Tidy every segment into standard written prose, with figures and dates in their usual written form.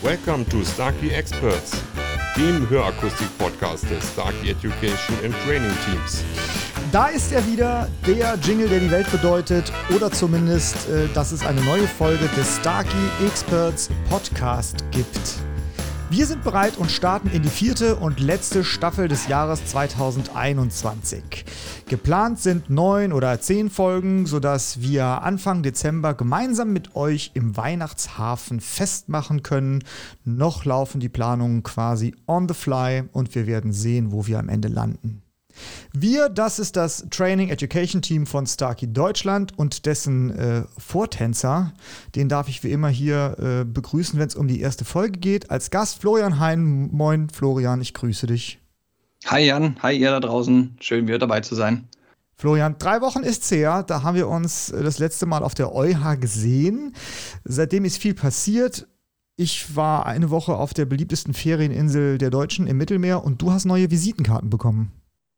Welcome to Starkey Experts, dem Hörakustik-Podcast des Starkey Education and Training Teams. Da ist er wieder, der Jingle, der die Welt bedeutet, oder zumindest, dass es eine neue Folge des Starkey Experts Podcast gibt. Wir sind bereit und starten in die 4. und letzte Staffel des Jahres 2021. Geplant sind 9 oder 10 Folgen, sodass wir Anfang Dezember gemeinsam mit euch im Weihnachtshafen festmachen können. Noch laufen die Planungen quasi on the fly und wir werden sehen, wo wir am Ende landen. Wir, das ist das Training Education Team von Starkey Deutschland und dessen Vortänzer, den darf ich wie immer hier begrüßen, wenn es um die erste Folge geht. Als Gast Florian Hein. Moin Florian, ich grüße dich. Hi Jan, hi ihr da draußen, schön wieder dabei zu sein. Florian, 3 Wochen ist's her, da haben wir uns das letzte Mal auf der EuH gesehen. Seitdem ist viel passiert. Ich war eine Woche auf der beliebtesten Ferieninsel der Deutschen im Mittelmeer und du hast neue Visitenkarten bekommen.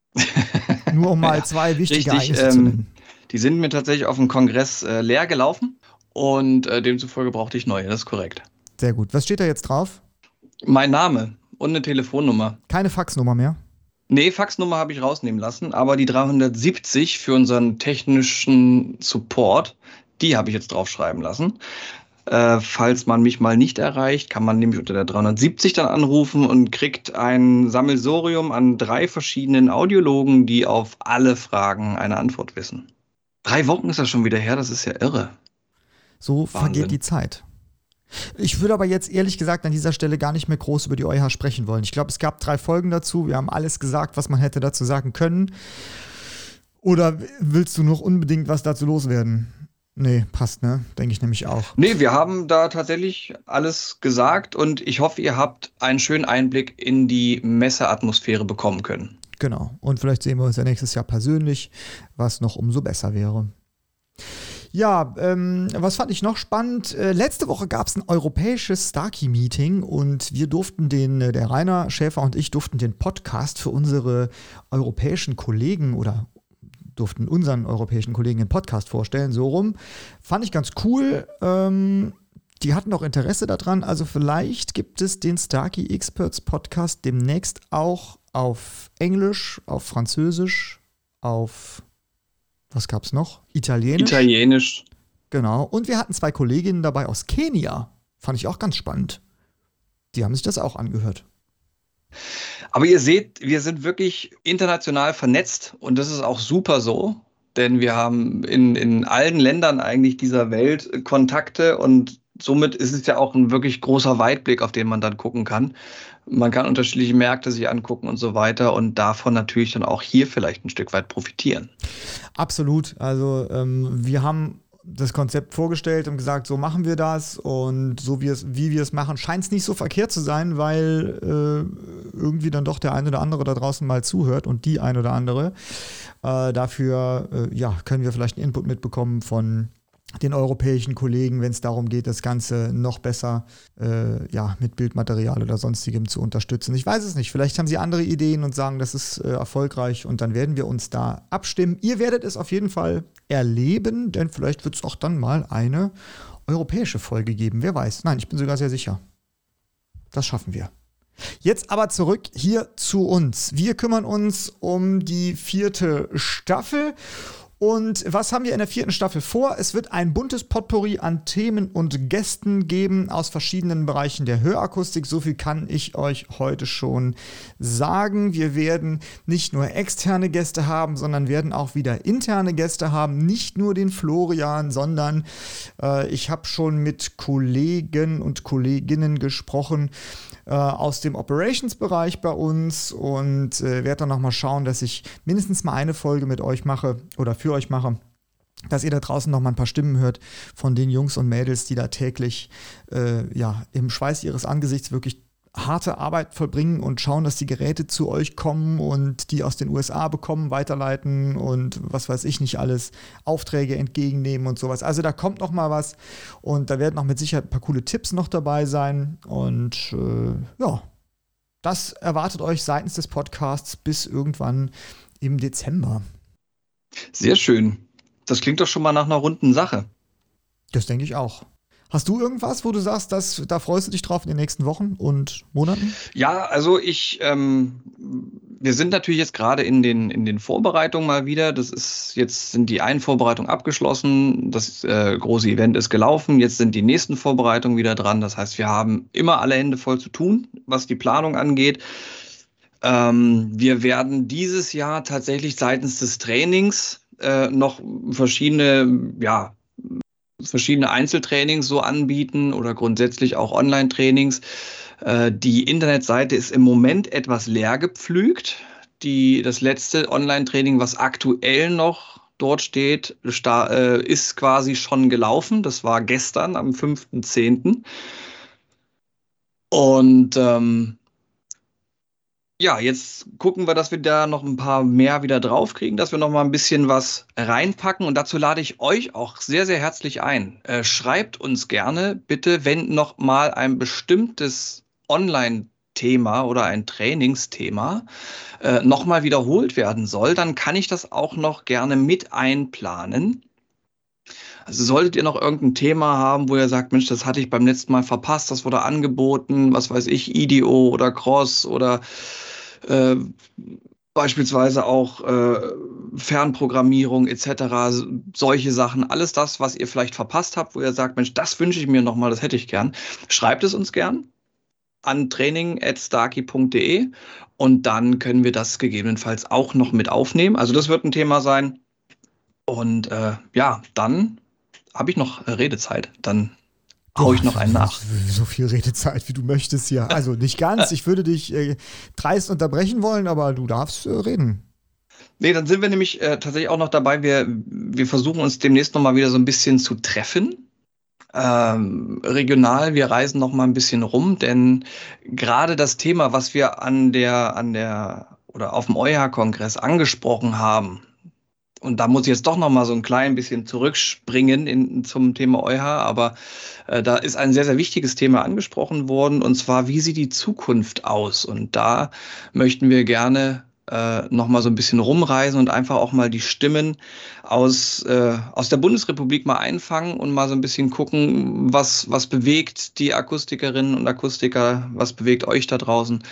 Nur um mal 2 wichtige Ereignisse zu nennen. Die sind mir tatsächlich auf dem Kongress leer gelaufen und demzufolge brauchte ich neue, das ist korrekt. Sehr gut. Was steht da jetzt drauf? Mein Name und eine Telefonnummer. Keine Faxnummer mehr? Nee, Faxnummer habe ich rausnehmen lassen, aber die 370 für unseren technischen Support, die habe ich jetzt draufschreiben lassen. Falls man mich mal nicht erreicht, kann man nämlich unter der 370 dann anrufen und kriegt ein Sammelsurium an 3 verschiedenen Audiologen, die auf alle Fragen eine Antwort wissen. 3 Wochen ist das schon wieder her, das ist ja irre. So Wahnsinn. Vergeht die Zeit. Ich würde aber jetzt ehrlich gesagt an dieser Stelle gar nicht mehr groß über die EuH sprechen wollen. Ich glaube, es gab 3 Folgen dazu. Wir haben alles gesagt, was man hätte dazu sagen können. Oder willst du noch unbedingt was dazu loswerden? Nee, passt, ne? Denke ich nämlich auch. Nee, wir haben da tatsächlich alles gesagt und ich hoffe, ihr habt einen schönen Einblick in die Messeatmosphäre bekommen können. Genau. Und vielleicht sehen wir uns ja nächstes Jahr persönlich, was noch umso besser wäre. Ja, was fand ich noch spannend? Letzte Woche gab es ein europäisches Starkey-Meeting und wir durften der Rainer Schäfer und ich durften den Podcast für unsere europäischen Kollegen oder durften unseren europäischen Kollegen den Podcast vorstellen, so rum. Fand ich ganz cool. Die hatten auch Interesse daran. Also vielleicht gibt es den Starkey Experts Podcast demnächst auch auf Englisch, auf Französisch, auf, was gab's noch? Italienisch. Genau. Und wir hatten 2 Kolleginnen dabei aus Kenia. Fand ich auch ganz spannend. Die haben sich das auch angehört. Aber ihr seht, wir sind wirklich international vernetzt und das ist auch super so, denn wir haben in allen Ländern eigentlich dieser Welt Kontakte und somit ist es ja auch ein wirklich großer Weitblick, auf den man dann gucken kann. Man kann unterschiedliche Märkte sich angucken und so weiter und davon natürlich dann auch hier vielleicht ein Stück weit profitieren. Absolut. Also wir haben das Konzept vorgestellt und gesagt, so machen wir das und so wie wir es machen, scheint es nicht so verkehrt zu sein, weil irgendwie dann doch der eine oder andere da draußen mal zuhört und die eine oder andere. Dafür können wir vielleicht einen Input mitbekommen von den europäischen Kollegen, wenn es darum geht, das Ganze noch besser mit Bildmaterial oder sonstigem zu unterstützen. Ich weiß es nicht. Vielleicht haben sie andere Ideen und sagen, das ist erfolgreich und dann werden wir uns da abstimmen. Ihr werdet es auf jeden Fall erleben, denn vielleicht wird es auch dann mal eine europäische Folge geben. Wer weiß. Nein, ich bin sogar sehr sicher. Das schaffen wir. Jetzt aber zurück hier zu uns. Wir kümmern uns um die 4. Staffel. Und was haben wir in der 4. Staffel vor? Es wird ein buntes Potpourri an Themen und Gästen geben aus verschiedenen Bereichen der Hörakustik. So viel kann ich euch heute schon sagen. Wir werden nicht nur externe Gäste haben, sondern werden auch wieder interne Gäste haben. Nicht nur den Florian, sondern ich habe schon mit Kollegen und Kolleginnen gesprochen aus dem Operations-Bereich bei uns und werde dann nochmal schauen, dass ich mindestens mal eine Folge mit euch mache oder für euch mache, dass ihr da draußen noch mal ein paar Stimmen hört von den Jungs und Mädels, die da täglich im Schweiß ihres Angesichts wirklich harte Arbeit vollbringen und schauen, dass die Geräte zu euch kommen und die aus den USA bekommen, weiterleiten und was weiß ich nicht alles, Aufträge entgegennehmen und sowas. Also da kommt noch mal was und da werden auch mit Sicherheit ein paar coole Tipps noch dabei sein und das erwartet euch seitens des Podcasts bis irgendwann im Dezember. Sehr schön. Das klingt doch schon mal nach einer runden Sache. Das denke ich auch. Hast du irgendwas, wo du sagst, da freust du dich drauf in den nächsten Wochen und Monaten? Ja, also wir sind natürlich jetzt gerade in den Vorbereitungen mal wieder. Jetzt sind die einen Vorbereitungen abgeschlossen. Das große Event ist gelaufen. Jetzt sind die nächsten Vorbereitungen wieder dran. Das heißt, wir haben immer alle Hände voll zu tun, was die Planung angeht. Wir werden dieses Jahr tatsächlich seitens des Trainings noch verschiedene Einzeltrainings so anbieten oder grundsätzlich auch Online-Trainings. Die Internetseite ist im Moment etwas leer gepflügt. Das letzte Online-Training, was aktuell noch dort steht, ist quasi schon gelaufen. Das war gestern am 5.10. Und jetzt gucken wir, dass wir da noch ein paar mehr wieder draufkriegen, dass wir noch mal ein bisschen was reinpacken. Und dazu lade ich euch auch sehr, sehr herzlich ein. Schreibt uns gerne bitte, wenn noch mal ein bestimmtes Online-Thema oder ein Trainingsthema noch mal wiederholt werden soll, dann kann ich das auch noch gerne mit einplanen. Also solltet ihr noch irgendein Thema haben, wo ihr sagt, Mensch, das hatte ich beim letzten Mal verpasst, das wurde angeboten, was weiß ich, IDEO oder Cross oder beispielsweise auch Fernprogrammierung etc., solche Sachen, alles das, was ihr vielleicht verpasst habt, wo ihr sagt, Mensch, das wünsche ich mir nochmal, das hätte ich gern. Schreibt es uns gern an training@starkey.de und dann können wir das gegebenenfalls auch noch mit aufnehmen. Also das wird ein Thema sein. Und dann habe ich noch Redezeit. Dann hau ich noch einen nach. So viel Redezeit, wie du möchtest hier. Also nicht ganz. Ich würde dich dreist unterbrechen wollen, aber du darfst reden. Nee, dann sind wir nämlich tatsächlich auch noch dabei. Wir versuchen uns demnächst noch mal wieder so ein bisschen zu treffen. Regional, wir reisen noch mal ein bisschen rum, denn gerade das Thema, was wir auf dem EuH-Kongress angesprochen haben, und da muss ich jetzt doch noch mal so ein klein bisschen zurückspringen zum Thema EuH, aber da ist ein sehr, sehr wichtiges Thema angesprochen worden, und zwar, wie sieht die Zukunft aus? Und da möchten wir gerne noch mal so ein bisschen rumreisen und einfach auch mal die Stimmen aus der Bundesrepublik mal einfangen und mal so ein bisschen gucken, was bewegt die Akustikerinnen und Akustiker, was bewegt euch da draußen,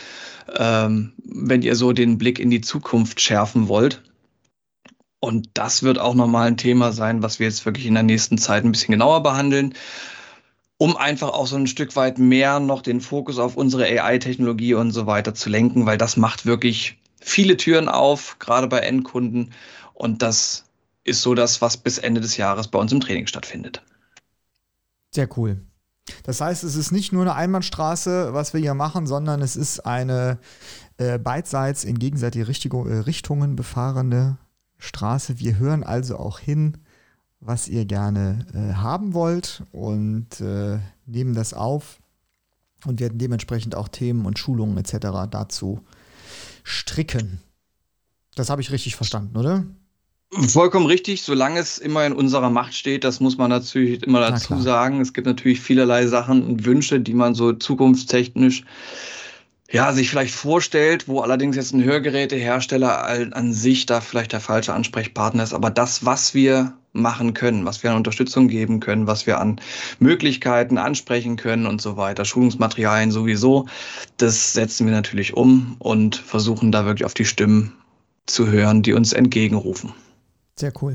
wenn ihr so den Blick in die Zukunft schärfen wollt. Und das wird auch nochmal ein Thema sein, was wir jetzt wirklich in der nächsten Zeit ein bisschen genauer behandeln, um einfach auch so ein Stück weit mehr noch den Fokus auf unsere AI-Technologie und so weiter zu lenken, weil das macht wirklich viele Türen auf, gerade bei Endkunden. Und das ist so das, was bis Ende des Jahres bei uns im Training stattfindet. Sehr cool. Das heißt, es ist nicht nur eine Einbahnstraße, was wir hier machen, sondern es ist eine beidseits in gegenseitige Richtungen befahrene Straße. Wir hören also auch hin, was ihr gerne haben wollt, und nehmen das auf und werden dementsprechend auch Themen und Schulungen etc. dazu stricken. Das habe ich richtig verstanden, oder? Vollkommen richtig, solange es immer in unserer Macht steht, das muss man natürlich immer dazu sagen. Es gibt natürlich vielerlei Sachen und Wünsche, die man so zukunftstechnisch sich vielleicht vorstellt, wo allerdings jetzt ein Hörgerätehersteller an sich da vielleicht der falsche Ansprechpartner ist. Aber das, was wir machen können, was wir an Unterstützung geben können, was wir an Möglichkeiten ansprechen können und so weiter, Schulungsmaterialien sowieso, das setzen wir natürlich um und versuchen da wirklich auf die Stimmen zu hören, die uns entgegenrufen. Sehr cool.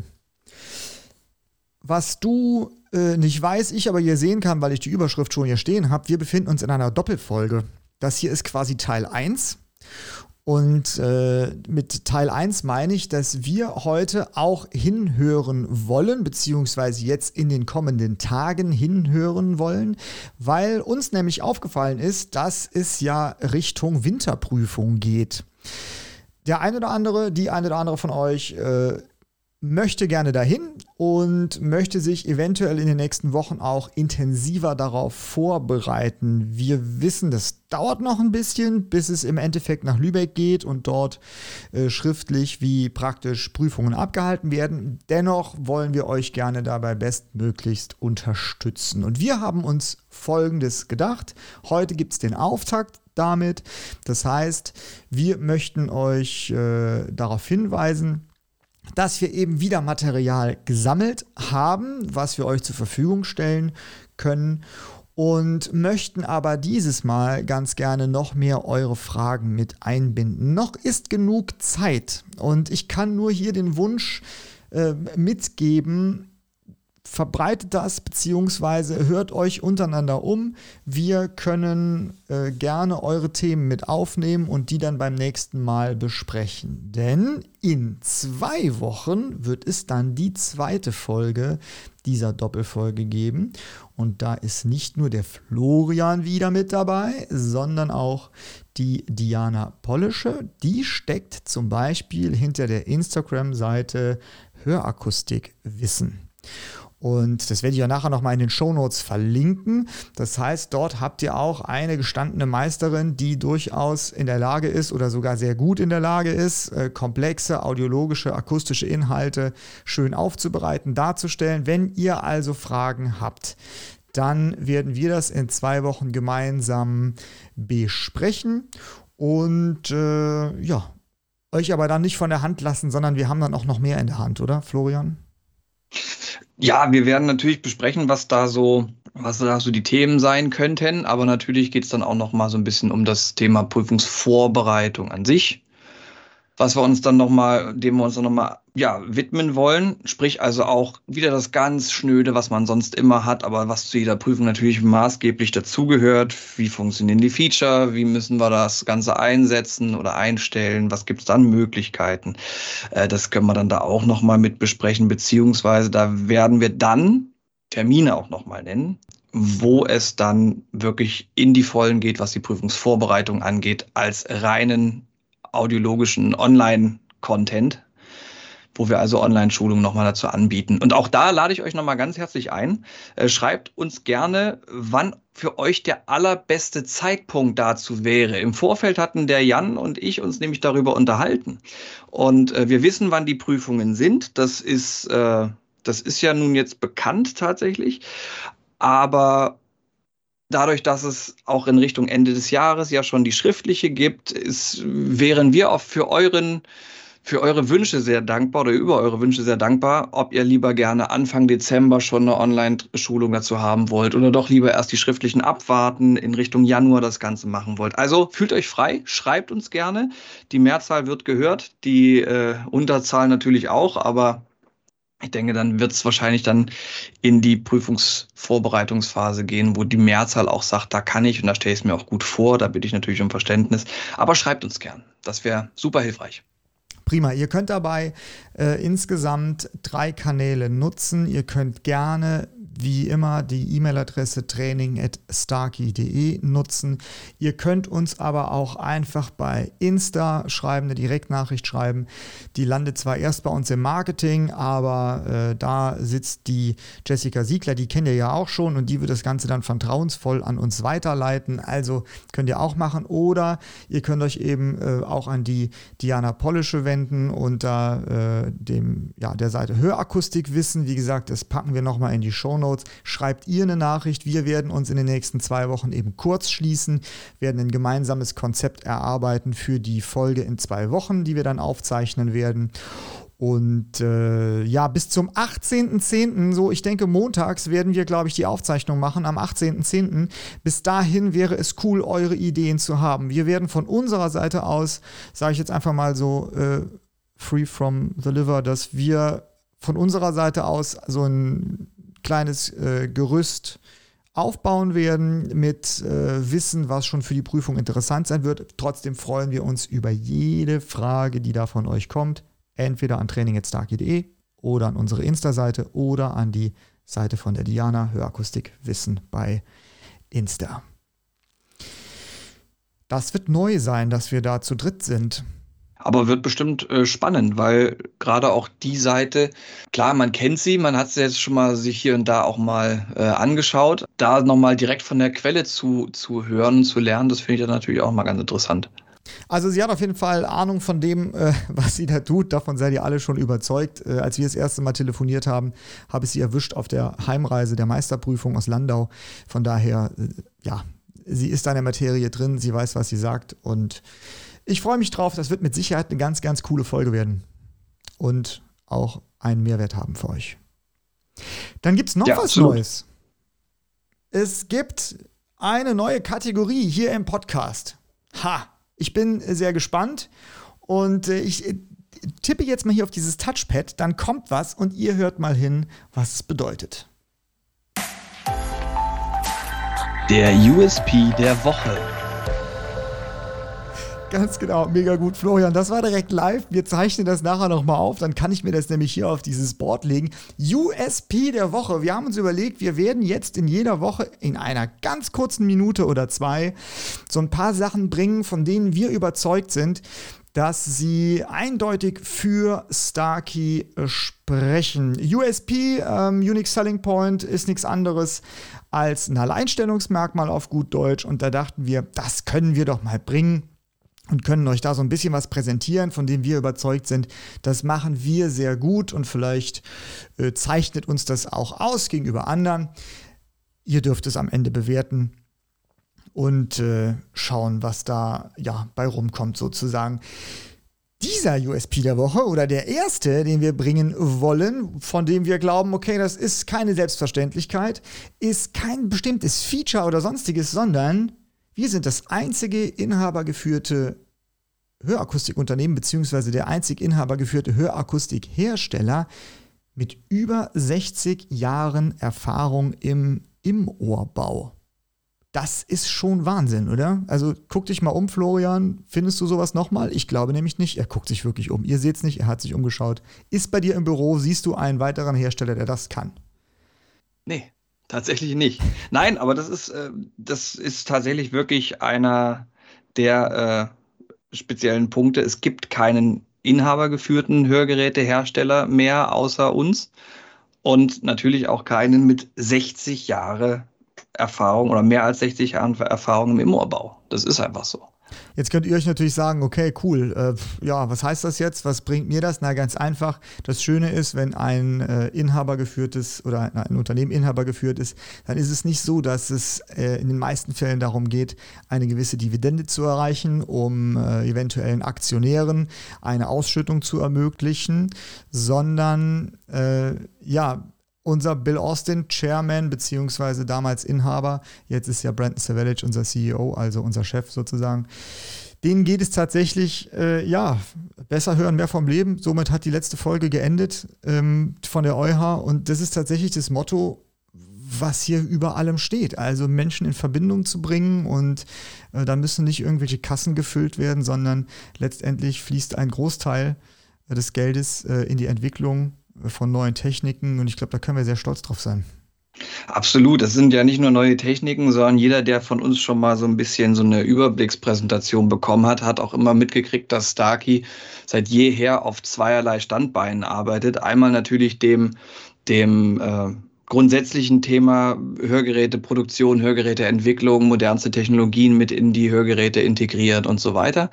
Was du nicht weiß, ich aber hier sehen kann, weil ich die Überschrift schon hier stehen habe, wir befinden uns in einer Doppelfolge. Das hier ist quasi Teil 1. Und mit Teil 1 meine ich, dass wir heute auch hinhören wollen, beziehungsweise jetzt in den kommenden Tagen hinhören wollen, weil uns nämlich aufgefallen ist, dass es ja Richtung Winterprüfung geht. Der eine oder andere, die eine oder andere von euch möchte gerne dahin und möchte sich eventuell in den nächsten Wochen auch intensiver darauf vorbereiten. Wir wissen, das dauert noch ein bisschen, bis es im Endeffekt nach Lübeck geht und dort schriftlich wie praktisch Prüfungen abgehalten werden. Dennoch wollen wir euch gerne dabei bestmöglichst unterstützen. Und wir haben uns Folgendes gedacht. Heute gibt es den Auftakt damit. Das heißt, wir möchten euch darauf hinweisen, dass wir eben wieder Material gesammelt haben, was wir euch zur Verfügung stellen können und möchten aber dieses Mal ganz gerne noch mehr eure Fragen mit einbinden. Noch ist genug Zeit und ich kann nur hier den Wunsch mitgeben, verbreitet das bzw. hört euch untereinander um. Wir können gerne eure Themen mit aufnehmen und die dann beim nächsten Mal besprechen. Denn in 2 Wochen wird es dann die 2. Folge dieser Doppelfolge geben. Und da ist nicht nur der Florian wieder mit dabei, sondern auch die Diana Pollische. Die steckt zum Beispiel hinter der Instagram-Seite Hörakustikwissen. Und das werde ich ja nachher nochmal in den Shownotes verlinken. Das heißt, dort habt ihr auch eine gestandene Meisterin, die durchaus in der Lage ist oder sogar sehr gut in der Lage ist, komplexe audiologische, akustische Inhalte schön aufzubereiten, darzustellen. Wenn ihr also Fragen habt, dann werden wir das in 2 Wochen gemeinsam besprechen und euch aber dann nicht von der Hand lassen, sondern wir haben dann auch noch mehr in der Hand, oder Florian? Ja, wir werden natürlich besprechen, was da so die Themen sein könnten, aber natürlich geht es dann auch noch mal so ein bisschen um das Thema Prüfungsvorbereitung an sich, dem wir uns dann noch mal widmen wollen, sprich also auch wieder das ganz Schnöde, was man sonst immer hat, aber was zu jeder Prüfung natürlich maßgeblich dazugehört. Wie funktionieren die Feature? Wie müssen wir das Ganze einsetzen oder einstellen? Was gibt es dann Möglichkeiten? Das können wir dann da auch noch mal mit besprechen, beziehungsweise da werden wir dann Termine auch noch mal nennen, wo es dann wirklich in die Vollen geht, was die Prüfungsvorbereitung angeht, als reinen audiologischen Online-Content, wo wir also Online-Schulungen nochmal dazu anbieten. Und auch da lade ich euch nochmal ganz herzlich ein. Schreibt uns gerne, wann für euch der allerbeste Zeitpunkt dazu wäre. Im Vorfeld hatten der Jan und ich uns nämlich darüber unterhalten. Und wir wissen, wann die Prüfungen sind. Das ist ja nun jetzt bekannt tatsächlich. Aber dadurch, dass es auch in Richtung Ende des Jahres ja schon die schriftliche gibt, wären wir auch für eure Wünsche sehr dankbar oder über eure Wünsche sehr dankbar, ob ihr lieber gerne Anfang Dezember schon eine Online-Schulung dazu haben wollt oder doch lieber erst die schriftlichen abwarten, in Richtung Januar das Ganze machen wollt. Also fühlt euch frei, schreibt uns gerne. Die Mehrzahl wird gehört, die Unterzahl natürlich auch, aber ich denke, dann wird es wahrscheinlich dann in die Prüfungsvorbereitungsphase gehen, wo die Mehrzahl auch sagt, da kann ich und da stelle ich es mir auch gut vor, da bitte ich natürlich um Verständnis. Aber schreibt uns gern, das wäre super hilfreich. Prima, ihr könnt dabei insgesamt 3 Kanäle nutzen. Ihr könnt gerne, wie immer, die E-Mail-Adresse training@starkey.de nutzen. Ihr könnt uns aber auch einfach bei Insta schreiben, eine Direktnachricht schreiben. Die landet zwar erst bei uns im Marketing, aber da sitzt die Jessica Siegler, die kennt ihr ja auch schon und die wird das Ganze dann vertrauensvoll an uns weiterleiten. Also könnt ihr auch machen oder ihr könnt euch eben auch an die Diana Pollische wenden unter der Seite Hörakustikwissen. Wie gesagt, das packen wir nochmal in die Shownotes. Schreibt ihr eine Nachricht. Wir werden uns in den nächsten 2 Wochen eben kurz schließen, werden ein gemeinsames Konzept erarbeiten für die Folge in 2 Wochen, die wir dann aufzeichnen werden. Und bis zum 18.10., so ich denke montags werden wir, glaube ich, die Aufzeichnung machen, am 18.10. Bis dahin wäre es cool, eure Ideen zu haben. Wir werden von unserer Seite aus, sage ich jetzt einfach mal so, free from the liver, dass wir von unserer Seite aus so ein kleines Gerüst aufbauen werden mit Wissen, was schon für die Prüfung interessant sein wird. Trotzdem freuen wir uns über jede Frage, die da von euch kommt. Entweder an training@starkey.de oder an unsere Insta-Seite oder an die Seite von der Diana, Hörakustikwissen bei Insta. Das wird neu sein, dass wir da zu dritt sind. Aber wird bestimmt spannend, weil gerade auch die Seite, klar, man kennt sie, man hat sie jetzt schon mal sich hier und da auch mal angeschaut. Da nochmal direkt von der Quelle zu hören, zu lernen, das finde ich dann natürlich auch mal ganz interessant. Also sie hat auf jeden Fall Ahnung von dem, was sie da tut. Davon seid ihr alle schon überzeugt. Als wir das erste Mal telefoniert haben, habe ich sie erwischt auf der Heimreise der Meisterprüfung aus Landau. Von daher, sie ist da in der Materie drin, sie weiß, was sie sagt und ich freue mich drauf, das wird mit Sicherheit eine ganz, ganz coole Folge werden. Und auch einen Mehrwert haben für euch. Dann gibt es noch was absolut. Neues. Es gibt eine neue Kategorie hier im Podcast. Ich bin sehr gespannt und ich tippe jetzt mal hier auf dieses Touchpad, dann kommt was und ihr hört mal hin, was es bedeutet. Der USP der Woche. Ganz genau, mega gut, Florian. Das war direkt live. Wir zeichnen das nachher nochmal auf. Dann kann ich mir das nämlich hier auf dieses Board legen. USP der Woche. Wir haben uns überlegt, wir werden jetzt in jeder Woche in einer ganz kurzen Minute oder 2 so ein paar Sachen bringen, von denen wir überzeugt sind, dass sie eindeutig für Starkey sprechen. USP, Unique Selling Point, ist nichts anderes als ein Alleinstellungsmerkmal auf gut Deutsch. Und da dachten wir, das können wir doch mal bringen. Und können euch da so ein bisschen was präsentieren, von dem wir überzeugt sind, das machen wir sehr gut und vielleicht zeichnet uns das auch aus gegenüber anderen. Ihr dürft es am Ende bewerten und schauen, was da bei rumkommt sozusagen. Dieser USP der Woche oder der erste, den wir bringen wollen, von dem wir glauben, okay, das ist keine Selbstverständlichkeit, ist kein bestimmtes Feature oder sonstiges, sondern wir sind das einzige inhabergeführte Hörakustikunternehmen beziehungsweise der einzig inhabergeführte Hörakustikhersteller mit über 60 Jahren Erfahrung im Ohrbau. Das ist schon Wahnsinn, oder? Also guck dich mal um, Florian. Findest du sowas nochmal? Ich glaube nämlich nicht. Er guckt sich wirklich um. Ihr seht es nicht, er hat sich umgeschaut. Ist bei dir im Büro, siehst du einen weiteren Hersteller, der das kann? Nee. Tatsächlich nicht. Nein, aber das ist tatsächlich wirklich einer der speziellen Punkte. Es gibt keinen inhabergeführten Hörgerätehersteller mehr außer uns und natürlich auch keinen mit 60 Jahre Erfahrung oder mehr als 60 Jahren Erfahrung im Ohrbau. Das ist einfach so. Jetzt könnt ihr euch natürlich sagen, okay, cool, was heißt das jetzt? Was bringt mir das? Na, ganz einfach. Das Schöne ist, wenn ein inhabergeführtes oder ein Unternehmen inhabergeführt ist, dann ist es nicht so, dass es in den meisten Fällen darum geht, eine gewisse Dividende zu erreichen, um eventuellen Aktionären eine Ausschüttung zu ermöglichen, sondern unser Bill Austin, Chairman beziehungsweise damals Inhaber, jetzt ist ja Brandon Savage unser CEO, also unser Chef sozusagen, denen geht es tatsächlich, besser hören, mehr vom Leben. Somit hat die letzte Folge geendet von der EuH und das ist tatsächlich das Motto, was hier über allem steht. Also Menschen in Verbindung zu bringen und da müssen nicht irgendwelche Kassen gefüllt werden, sondern letztendlich fließt ein Großteil des Geldes in die Entwicklung von neuen Techniken und ich glaube, da können wir sehr stolz drauf sein. Absolut, das sind ja nicht nur neue Techniken, sondern jeder, der von uns schon mal so ein bisschen so eine Überblickspräsentation bekommen hat, hat auch immer mitgekriegt, dass Starkey seit jeher auf zweierlei Standbeinen arbeitet. Einmal natürlich dem grundsätzlichen Thema Hörgeräteproduktion, Hörgeräteentwicklung, modernste Technologien mit in die Hörgeräte integriert und so weiter.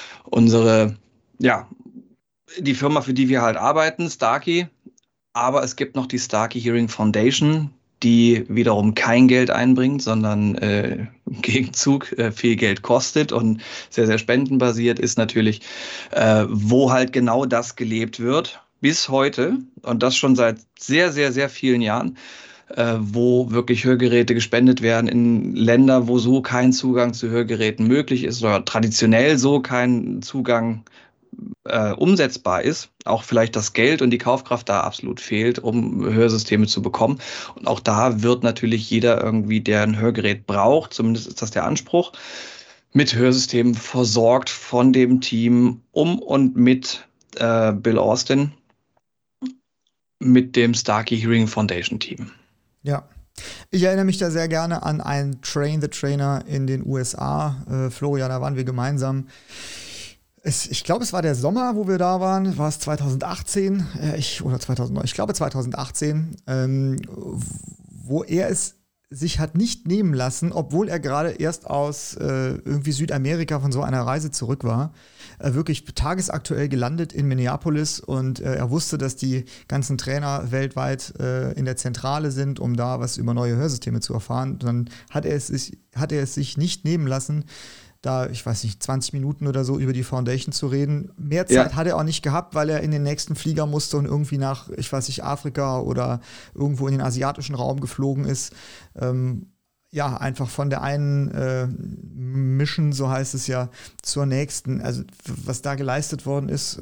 Die Firma, für die wir halt arbeiten, Starkey, aber es gibt noch die Starkey Hearing Foundation, die wiederum kein Geld einbringt, sondern im Gegenzug viel Geld kostet und sehr, sehr spendenbasiert ist natürlich, wo halt genau das gelebt wird bis heute und das schon seit sehr, sehr, sehr vielen Jahren, wo wirklich Hörgeräte gespendet werden in Länder, wo so kein Zugang zu Hörgeräten möglich ist oder traditionell so kein Zugang umsetzbar ist, auch vielleicht das Geld und die Kaufkraft da absolut fehlt, um Hörsysteme zu bekommen. Und auch da wird natürlich jeder irgendwie, der ein Hörgerät braucht, zumindest ist das der Anspruch, mit Hörsystemen versorgt von dem Team um und mit Bill Austin, mit dem Starkey Hearing Foundation Team. Ja. Ich erinnere mich da sehr gerne an einen Train the Trainer in den USA. Florian, da waren wir gemeinsam. Ich glaube, es war der Sommer, wo wir da waren. War es 2018? Oder 2009? Ich glaube 2018. Wo er es sich hat nicht nehmen lassen, obwohl er gerade erst aus irgendwie Südamerika von so einer Reise zurück war. Wirklich tagesaktuell gelandet in Minneapolis und er wusste, dass die ganzen Trainer weltweit in der Zentrale sind, um da was über neue Hörsysteme zu erfahren. Dann hat er es sich nicht nehmen lassen, da, ich weiß nicht, 20 Minuten oder so über die Foundation zu reden. Mehr Zeit hat er auch nicht gehabt, weil er in den nächsten Flieger musste und irgendwie nach, ich weiß nicht, Afrika oder irgendwo in den asiatischen Raum geflogen ist. Einfach von der einen Mission, so heißt es ja, zur nächsten. Also was da geleistet worden ist,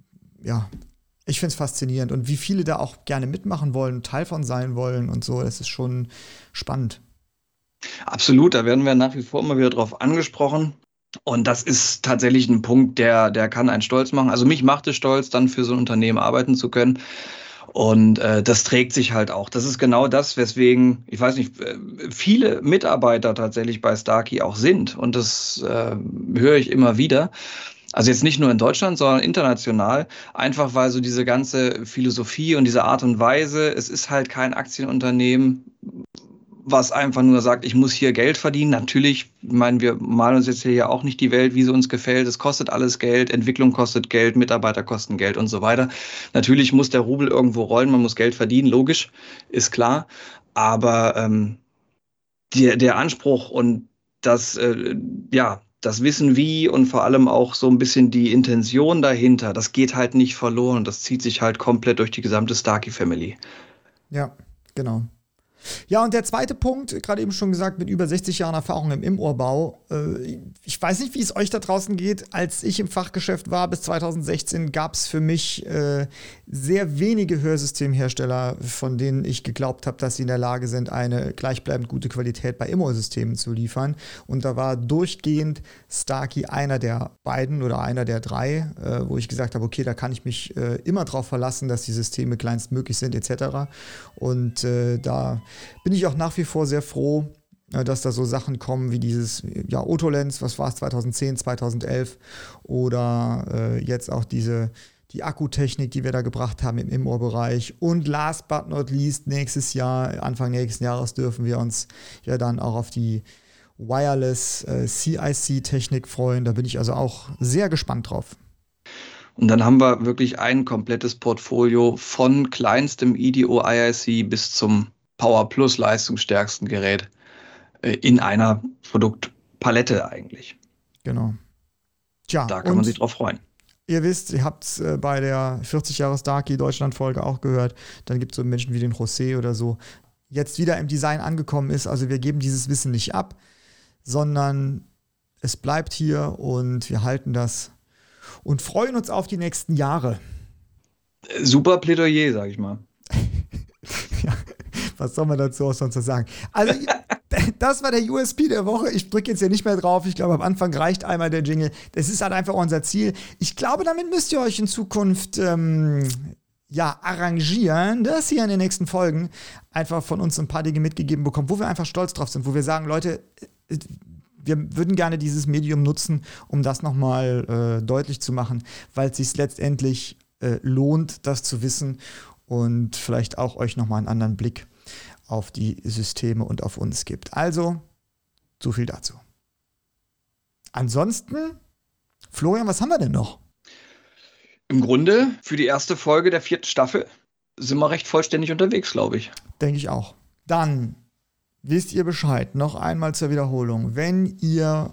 ich finde es faszinierend. Und wie viele da auch gerne mitmachen wollen, Teil von sein wollen und so, das ist schon spannend. Absolut, da werden wir nach wie vor immer wieder drauf angesprochen. Und das ist tatsächlich ein Punkt, der kann einen stolz machen. Also mich macht es stolz, dann für so ein Unternehmen arbeiten zu können. Und das trägt sich halt auch. Das ist genau das, weswegen, ich weiß nicht, viele Mitarbeiter tatsächlich bei Starkey auch sind. Und das höre ich immer wieder. Also jetzt nicht nur in Deutschland, sondern international. Einfach weil so diese ganze Philosophie und diese Art und Weise, es ist halt kein Aktienunternehmen, was einfach nur sagt, ich muss hier Geld verdienen. Natürlich, ich meine, wir malen uns jetzt hier ja auch nicht die Welt, wie sie uns gefällt. Es kostet alles Geld, Entwicklung kostet Geld, Mitarbeiter kosten Geld und so weiter. Natürlich muss der Rubel irgendwo rollen, man muss Geld verdienen, logisch, ist klar. Aber der Anspruch und das Wissen wie und vor allem auch so ein bisschen die Intention dahinter, das geht halt nicht verloren. Das zieht sich halt komplett durch die gesamte Starkey-Family. Ja, genau. Ja, und der zweite Punkt, gerade eben schon gesagt, mit über 60 Jahren Erfahrung im Immorbau. Ich weiß nicht, wie es euch da draußen geht. Als ich im Fachgeschäft war bis 2016, gab es für mich sehr wenige Hörsystemhersteller, von denen ich geglaubt habe, dass sie in der Lage sind, eine gleichbleibend gute Qualität bei Immo-Systemen zu liefern. Und da war durchgehend Starkey einer der beiden oder einer der drei, wo ich gesagt habe, okay, da kann ich mich immer drauf verlassen, dass die Systeme kleinstmöglich sind etc. Und da bin ich auch nach wie vor sehr froh, dass da so Sachen kommen wie dieses Otolens, was war es, 2010, 2011 oder jetzt auch die Akkutechnik, die wir da gebracht haben im Immo-Bereich. Und last but not least, Anfang nächsten Jahres dürfen wir uns ja dann auch auf die Wireless CIC-Technik freuen. Da bin ich also auch sehr gespannt drauf. Und dann haben wir wirklich ein komplettes Portfolio von kleinstem IDO IIC bis zum Power Plus leistungsstärksten Gerät in einer Produktpalette eigentlich. Genau. Tja, da kann man sich drauf freuen. Ihr wisst, ihr habt es bei der 40 Jahre Starkey Deutschland-Folge auch gehört. Dann gibt es so Menschen wie den José oder so, jetzt wieder im Design angekommen ist. Also wir geben dieses Wissen nicht ab, sondern es bleibt hier und wir halten das und freuen uns auf die nächsten Jahre. Super Plädoyer, sag ich mal. Ja, was soll man dazu auch sonst sagen? Also, das war der USP der Woche. Ich drücke jetzt hier nicht mehr drauf. Ich glaube, am Anfang reicht einmal der Jingle. Das ist halt einfach unser Ziel. Ich glaube, damit müsst ihr euch in Zukunft arrangieren, dass ihr in den nächsten Folgen einfach von uns ein paar Dinge mitgegeben bekommt, wo wir einfach stolz drauf sind, wo wir sagen, Leute, wir würden gerne dieses Medium nutzen, um das nochmal deutlich zu machen, weil es sich letztendlich lohnt, das zu wissen und vielleicht auch euch nochmal einen anderen Blick auf die Systeme und auf uns gibt. Also, so viel dazu. Ansonsten, Florian, was haben wir denn noch? Im Grunde, für die erste Folge der 4. Staffel sind wir recht vollständig unterwegs, glaube ich. Denke ich auch. Dann wisst ihr Bescheid. Noch einmal zur Wiederholung. Wenn ihr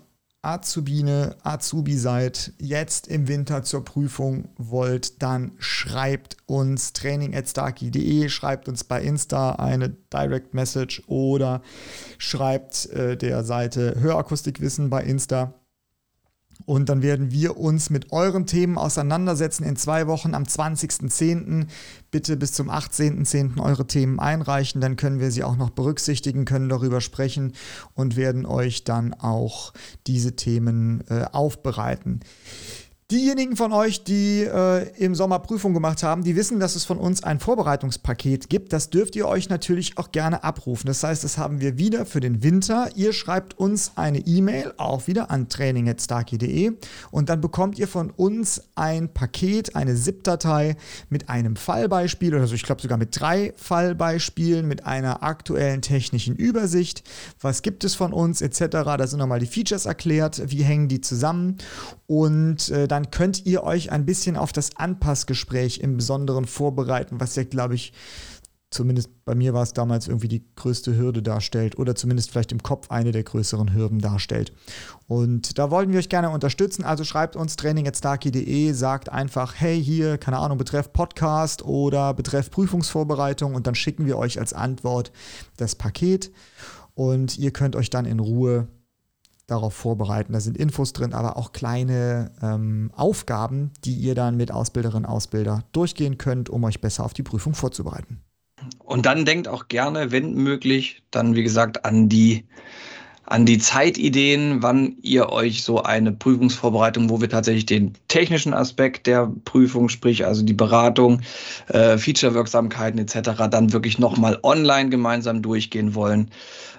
Azubi seid, jetzt im Winter zur Prüfung wollt, dann schreibt uns training@starkey.de, schreibt uns bei Insta eine Direct Message oder schreibt der Seite Hörakustikwissen bei Insta. Und dann werden wir uns mit euren Themen auseinandersetzen in 2 Wochen am 20.10. Bitte bis zum 18.10. eure Themen einreichen, dann können wir sie auch noch berücksichtigen, können darüber sprechen und werden euch dann auch diese Themen aufbereiten. Diejenigen von euch, die im Sommer Prüfung gemacht haben, die wissen, dass es von uns ein Vorbereitungspaket gibt. Das dürft ihr euch natürlich auch gerne abrufen. Das heißt, das haben wir wieder für den Winter. Ihr schreibt uns eine E-Mail, auch wieder an training@starkey.de und dann bekommt ihr von uns ein Paket, eine ZIP-Datei mit einem Fallbeispiel oder so, ich glaube sogar mit 3 Fallbeispielen, mit einer aktuellen technischen Übersicht. Was gibt es von uns etc. Da sind nochmal die Features erklärt, wie hängen die zusammen und dann könnt ihr euch ein bisschen auf das Anpassgespräch im Besonderen vorbereiten, was ja, glaube ich, zumindest bei mir war es damals irgendwie die größte Hürde darstellt oder zumindest vielleicht im Kopf eine der größeren Hürden darstellt. Und da wollten wir euch gerne unterstützen, also schreibt uns training@starkey.de, sagt einfach, hey, hier, keine Ahnung, betreff Podcast oder betreff Prüfungsvorbereitung und dann schicken wir euch als Antwort das Paket und ihr könnt euch dann in Ruhe darauf vorbereiten. Da sind Infos drin, aber auch kleine Aufgaben, die ihr dann mit Ausbilderinnen und Ausbildern durchgehen könnt, um euch besser auf die Prüfung vorzubereiten. Und dann denkt auch gerne, wenn möglich, dann wie gesagt an die Zeitideen, wann ihr euch so eine Prüfungsvorbereitung, wo wir tatsächlich den technischen Aspekt der Prüfung, sprich also die Beratung, Feature-Wirksamkeiten etc., dann wirklich nochmal online gemeinsam durchgehen wollen,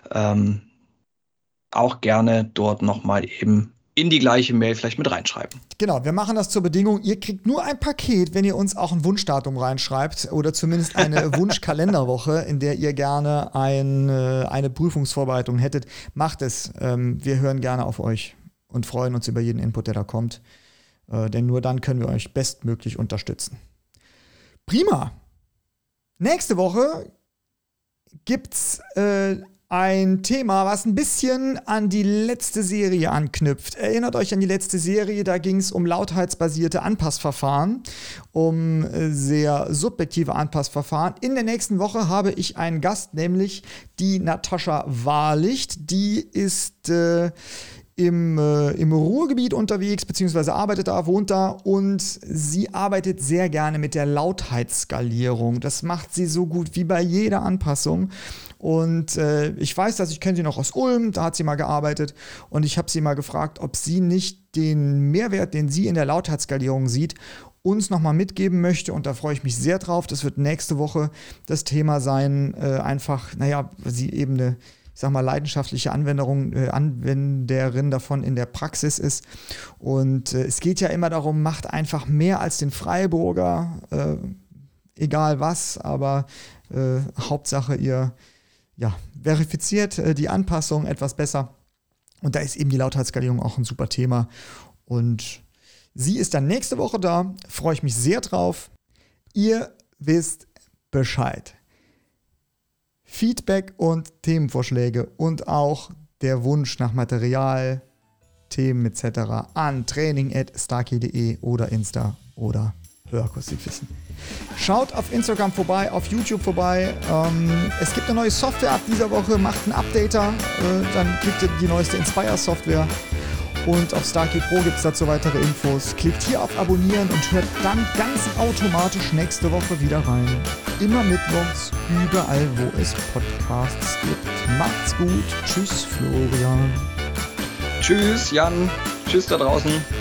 auch gerne dort nochmal eben in die gleiche Mail vielleicht mit reinschreiben. Genau, wir machen das zur Bedingung, ihr kriegt nur ein Paket, wenn ihr uns auch ein Wunschdatum reinschreibt oder zumindest eine Wunschkalenderwoche, in der ihr gerne eine Prüfungsvorbereitung hättet. Macht es. Wir hören gerne auf euch und freuen uns über jeden Input, der da kommt. Denn nur dann können wir euch bestmöglich unterstützen. Prima. Nächste Woche gibt's ein Thema, was ein bisschen an die letzte Serie anknüpft. Erinnert euch an die letzte Serie, da ging es um lautheitsbasierte Anpassverfahren, um sehr subjektive Anpassverfahren. In der nächsten Woche habe ich einen Gast, nämlich die Natascha Wahrlicht. Die ist im Ruhrgebiet unterwegs, beziehungsweise arbeitet da, wohnt da und sie arbeitet sehr gerne mit der Lautheitsskalierung. Das macht sie so gut wie bei jeder Anpassung. Und ich weiß, ich kenne sie noch aus Ulm, da hat sie mal gearbeitet und ich habe sie mal gefragt, ob sie nicht den Mehrwert, den sie in der Lautheitsskalierung sieht, uns nochmal mitgeben möchte und da freue ich mich sehr drauf. Das wird nächste Woche das Thema sein, sie eben eine, ich sag mal, leidenschaftliche Anwenderin davon in der Praxis ist. Und es geht ja immer darum, macht einfach mehr als den Freiburger, egal was, aber Hauptsache ihr verifiziert die Anpassung etwas besser. Und da ist eben die Lautheitsskalierung auch ein super Thema. Und sie ist dann nächste Woche da, freue ich mich sehr drauf. Ihr wisst Bescheid. Feedback und Themenvorschläge und auch der Wunsch nach Material, Themen etc. an training@starkey.de oder Insta oder Hörakustikwissen. Schaut auf Instagram vorbei, auf YouTube vorbei. Es gibt eine neue Software ab dieser Woche, macht einen Updater, dann kriegt ihr die neueste Inspire-Software. Und auf Starkey Pro gibt es dazu weitere Infos. Klickt hier auf Abonnieren und hört dann ganz automatisch nächste Woche wieder rein. Immer mittwochs, überall, wo es Podcasts gibt. Macht's gut. Tschüss, Florian. Tschüss, Jan. Tschüss da draußen.